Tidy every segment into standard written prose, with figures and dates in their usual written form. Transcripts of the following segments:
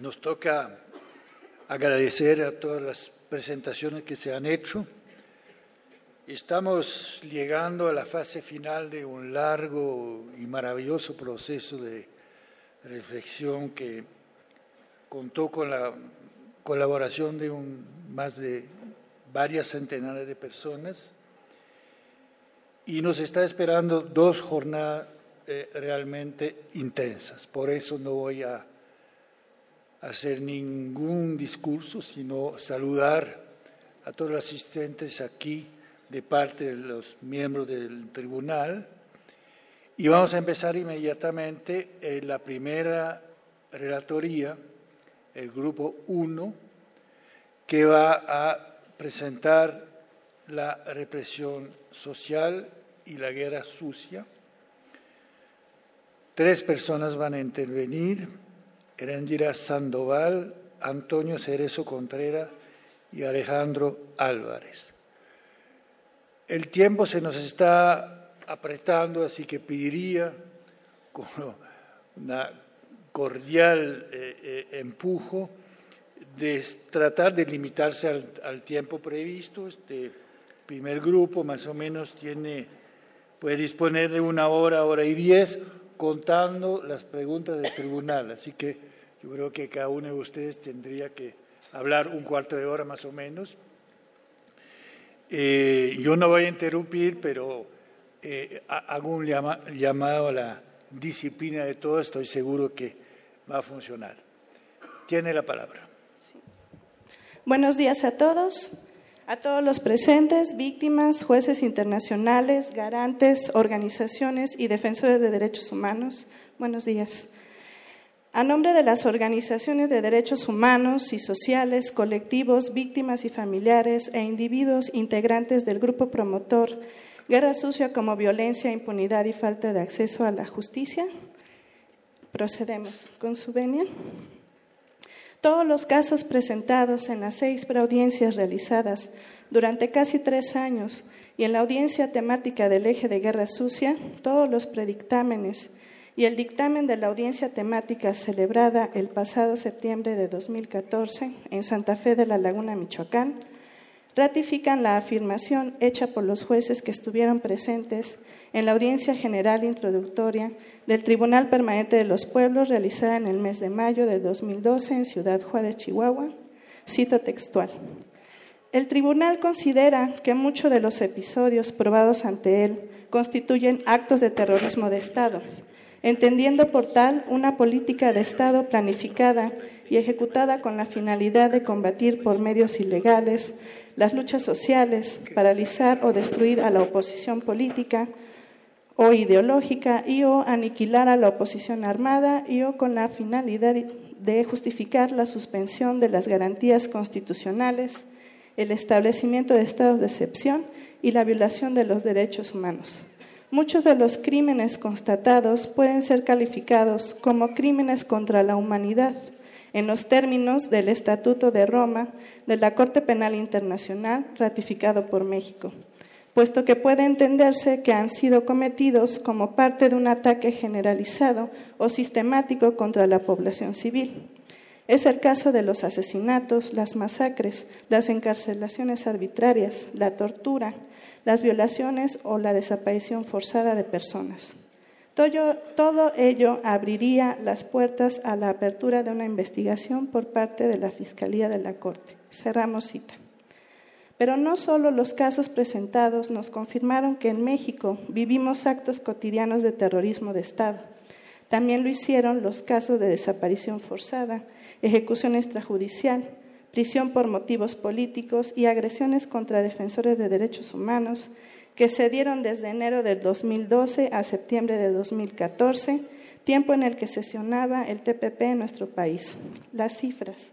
Nos toca agradecer a todas las presentaciones que se han hecho. Estamos llegando a la fase final de un largo y maravilloso proceso de reflexión que contó con la colaboración de más de varias centenares de personas y nos está esperando 2 jornadas realmente intensas. Por eso no voy a hacer ningún discurso, sino saludar a todos los asistentes aquí de parte de los miembros del tribunal. Y vamos a empezar inmediatamente la primera relatoría, el grupo 1, que va a presentar la represión social y la guerra sucia. 3 personas van a intervenir: Erendira Sandoval, Antonio Cerezo Contreras y Alejandro Álvarez. El tiempo se nos está apretando, así que pediría con una cordial empujo de tratar de limitarse al tiempo previsto. Este primer grupo más o menos puede disponer de 1 hora, hora y 10, contando las preguntas del tribunal. Así que yo creo que cada uno de ustedes tendría que hablar 1/4 de hora más o menos. Yo no voy a interrumpir, pero hago un llamado a la disciplina de todos. Estoy seguro que va a funcionar. Tiene la palabra. Sí. Buenos días a todos los presentes, víctimas, jueces internacionales, garantes, organizaciones y defensores de derechos humanos. Buenos días. A nombre de las organizaciones de derechos humanos y sociales, colectivos, víctimas y familiares e individuos integrantes del grupo promotor Guerra Sucia como violencia, impunidad y falta de acceso a la justicia, procedemos con su venia. Todos los casos presentados en las 6 preaudiencias realizadas durante casi 3 años y en la audiencia temática del eje de guerra sucia, todos los predictámenes y el dictamen de la audiencia temática celebrada el pasado septiembre de 2014 en Santa Fe de la Laguna, Michoacán, ratifican la afirmación hecha por los jueces que estuvieron presentes en la audiencia general introductoria del Tribunal Permanente de los Pueblos realizada en el mes de mayo del 2012 en Ciudad Juárez, Chihuahua. Cito textual. El tribunal considera que muchos de los episodios probados ante él constituyen actos de terrorismo de Estado, entendiendo por tal una política de Estado planificada y ejecutada con la finalidad de combatir por medios ilegales las luchas sociales, paralizar o destruir a la oposición política o ideológica y o aniquilar a la oposición armada y o con la finalidad de justificar la suspensión de las garantías constitucionales, el establecimiento de estados de excepción y la violación de los derechos humanos. Muchos de los crímenes constatados pueden ser calificados como crímenes contra la humanidad en los términos del Estatuto de Roma de la Corte Penal Internacional ratificado por México, puesto que puede entenderse que han sido cometidos como parte de un ataque generalizado o sistemático contra la población civil. Es el caso de los asesinatos, las masacres, las encarcelaciones arbitrarias, la tortura, las violaciones o la desaparición forzada de personas. Todo ello abriría las puertas a la apertura de una investigación por parte de la Fiscalía de la Corte. Cerramos cita. Pero no solo los casos presentados nos confirmaron que en México vivimos actos cotidianos de terrorismo de Estado. También lo hicieron los casos de desaparición forzada, ejecución extrajudicial, prisión por motivos políticos y agresiones contra defensores de derechos humanos que se dieron desde enero del 2012 a septiembre de 2014, tiempo en el que sesionaba el TPP en nuestro país. Las cifras.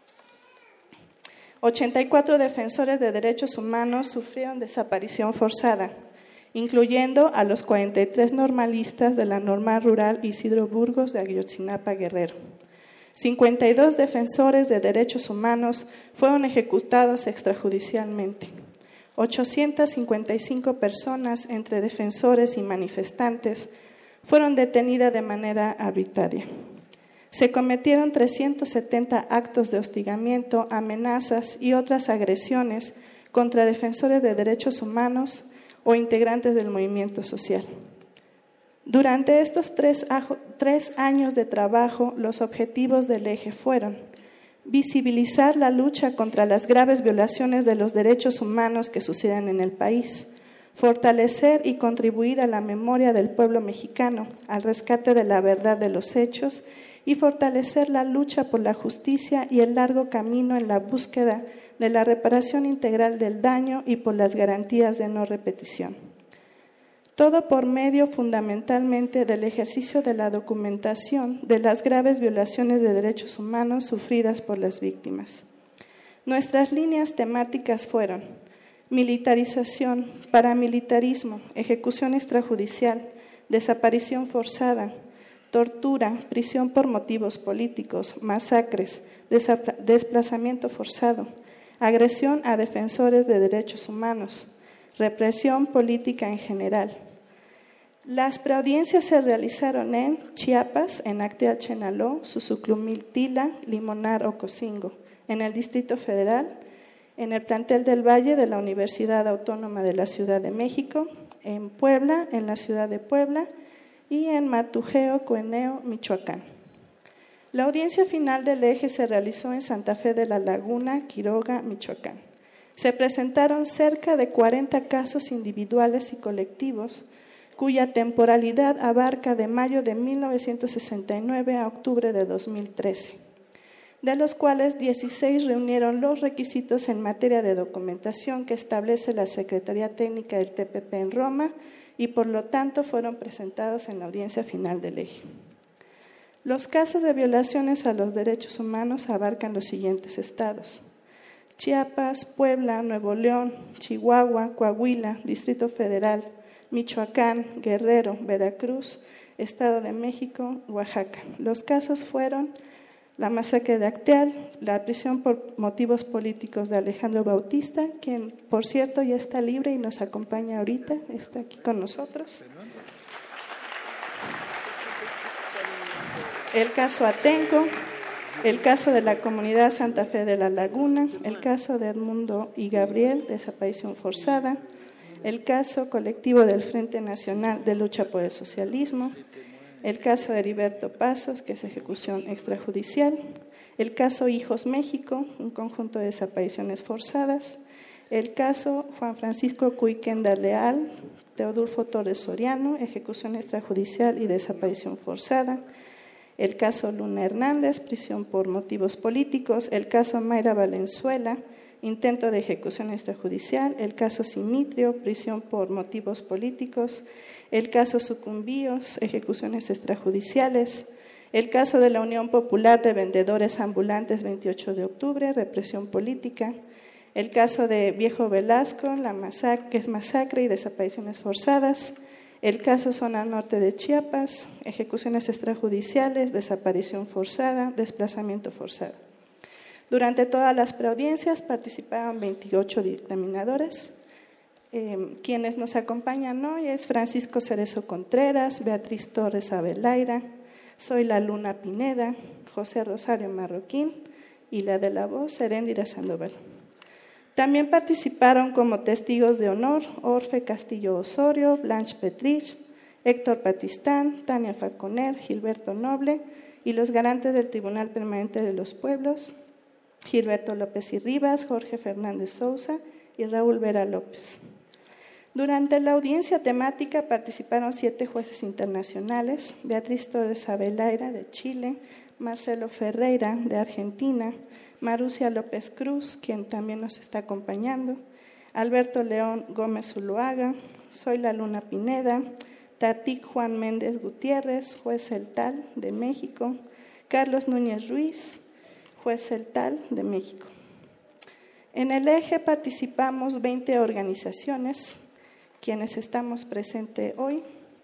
84 defensores de derechos humanos sufrieron desaparición forzada, incluyendo a los 43 normalistas de la Normal Rural Isidro Burgos de Ayotzinapa, Guerrero. 52 defensores de derechos humanos fueron ejecutados extrajudicialmente. 855 personas, entre defensores y manifestantes, fueron detenidas de manera arbitraria. Se cometieron 370 actos de hostigamiento, amenazas y otras agresiones contra defensores de derechos humanos o integrantes del movimiento social. Durante estos 3 años de trabajo, los objetivos del eje fueron visibilizar la lucha contra las graves violaciones de los derechos humanos que suceden en el país, fortalecer y contribuir a la memoria del pueblo mexicano, al rescate de la verdad de los hechos y fortalecer la lucha por la justicia y el largo camino en la búsqueda de la reparación integral del daño y por las garantías de no repetición. Todo por medio fundamentalmente del ejercicio de la documentación de las graves violaciones de derechos humanos sufridas por las víctimas. Nuestras líneas temáticas fueron militarización, paramilitarismo, ejecución extrajudicial, desaparición forzada, tortura, prisión por motivos políticos, masacres, desplazamiento forzado, agresión a defensores de derechos humanos, represión política en general. Las preaudiencias se realizaron en Chiapas, en Acteal Chenaló, Susuclumiltila, Limonar, Ocosingo, en el Distrito Federal, en el plantel del Valle de la Universidad Autónoma de la Ciudad de México, en Puebla, en la ciudad de Puebla, y en Matujeo, Cueneo, Michoacán. La audiencia final del eje se realizó en Santa Fe de la Laguna, Quiroga, Michoacán. Se presentaron cerca de 40 casos individuales y colectivos, cuya temporalidad abarca de mayo de 1969 a octubre de 2013, de los cuales 16 reunieron los requisitos en materia de documentación que establece la Secretaría Técnica del TPP en Roma y por lo tanto fueron presentados en la audiencia final del eje. Los casos de violaciones a los derechos humanos abarcan los siguientes estados: Chiapas, Puebla, Nuevo León, Chihuahua, Coahuila, Distrito Federal, Michoacán, Guerrero, Veracruz, Estado de México, Oaxaca. Los casos fueron la masacre de Acteal, la prisión por motivos políticos de Alejandro Bautista, quien, por cierto, ya está libre y nos acompaña ahorita, está aquí con nosotros. El caso Atenco, el caso de la comunidad Santa Fe de la Laguna, el caso de Edmundo y Gabriel, desaparición forzada, el caso colectivo del Frente Nacional de Lucha por el Socialismo, el caso de Heriberto Pasos, que es ejecución extrajudicial, el caso Hijos México, un conjunto de desapariciones forzadas, el caso Juan Francisco Cuiquenda Leal, Teodulfo Torres Soriano, ejecución extrajudicial y desaparición forzada, el caso Luna Hernández, prisión por motivos políticos, el caso Mayra Valenzuela, intento de ejecución extrajudicial, el caso Simitrio, prisión por motivos políticos, el caso Sucumbíos, ejecuciones extrajudiciales, el caso de la Unión Popular de Vendedores Ambulantes 28 de octubre, represión política, el caso de Viejo Velasco, que es masacre y desapariciones forzadas, el caso Zona Norte de Chiapas, ejecuciones extrajudiciales, desaparición forzada, desplazamiento forzado. Durante todas las preaudiencias participaron 28 dictaminadores. Quienes nos acompañan hoy es Francisco Cerezo Contreras, Beatriz Torres Abelaira, Zoila Luna Pineda, José Rosario Marroquín y la de la voz, Heréndira Sandoval. También participaron como testigos de honor Orfe Castillo Osorio, Blanche Petrich, Héctor Patistán, Tania Falconer, Gilberto Noble y los garantes del Tribunal Permanente de los Pueblos, Gilberto López y Rivas, Jorge Fernández Sousa y Raúl Vera López. Durante la audiencia temática participaron 7 jueces internacionales: Beatriz Torres Abelaira de Chile, Marcelo Ferreira de Argentina, Marucia López Cruz, quien también nos está acompañando, Alberto León Gómez Zuluaga, Zoila Luna Pineda, Tatic Juan Méndez Gutiérrez, juez Celtal de México, Carlos Núñez Ruiz, juez Celtal de México. En el eje participamos 20 organizaciones, quienes estamos presentes hoy.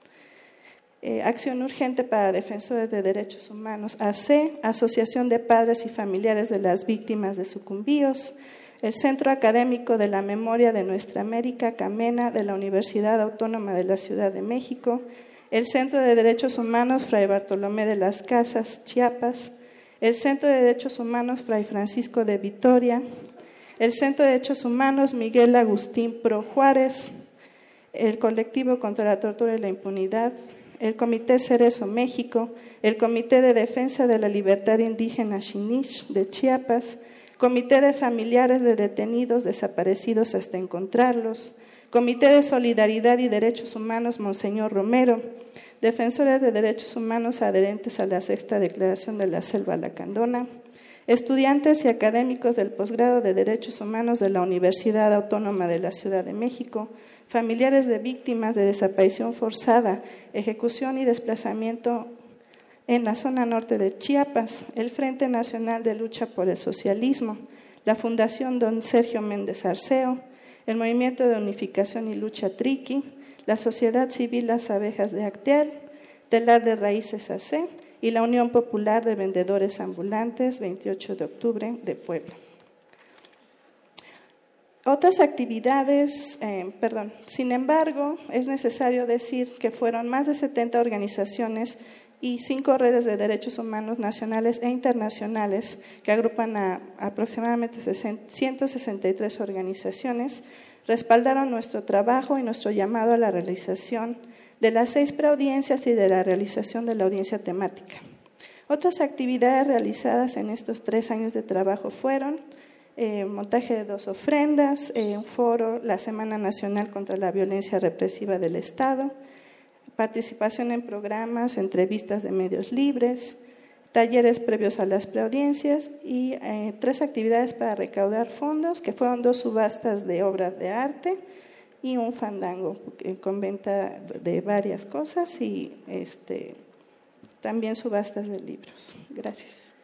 Acción Urgente para Defensores de Derechos Humanos, AC, Asociación de Padres y Familiares de las Víctimas de Sucumbíos, el Centro Académico de la Memoria de Nuestra América, CAMENA, de la Universidad Autónoma de la Ciudad de México, el Centro de Derechos Humanos Fray Bartolomé de las Casas, Chiapas, el Centro de Derechos Humanos Fray Francisco de Vitoria, el Centro de Derechos Humanos Miguel Agustín Pro Juárez, el Colectivo contra la Tortura y la Impunidad, el Comité Cerezo México, el Comité de Defensa de la Libertad Indígena Xinish de Chiapas, Comité de Familiares de Detenidos Desaparecidos hasta encontrarlos, Comité de Solidaridad y Derechos Humanos Monseñor Romero, Defensores de Derechos Humanos adherentes a la Sexta Declaración de la Selva Lacandona, estudiantes y académicos del posgrado de Derechos Humanos de la Universidad Autónoma de la Ciudad de México, familiares de víctimas de desaparición forzada, ejecución y desplazamiento en la zona norte de Chiapas, el Frente Nacional de Lucha por el Socialismo, la Fundación Don Sergio Méndez Arceo, el Movimiento de Unificación y Lucha Triqui, la Sociedad Civil Las Abejas de Acteal, Telar de Raíces AC y la Unión Popular de Vendedores Ambulantes, 28 de octubre de Puebla. Otras actividades, sin embargo, es necesario decir que fueron más de 70 organizaciones y 5 redes de derechos humanos nacionales e internacionales que agrupan a aproximadamente 163 organizaciones, respaldaron nuestro trabajo y nuestro llamado a la realización de las 6 preaudiencias y de la realización de la audiencia temática. Otras actividades realizadas en estos 3 años de trabajo fueron montaje de 2 ofrendas, un foro, la Semana Nacional contra la Violencia Represiva del Estado, participación en programas, entrevistas de medios libres, talleres previos a las preaudiencias y 3 actividades para recaudar fondos, que fueron 2 subastas de obras de arte y un fandango con venta de varias cosas y también subastas de libros. Gracias.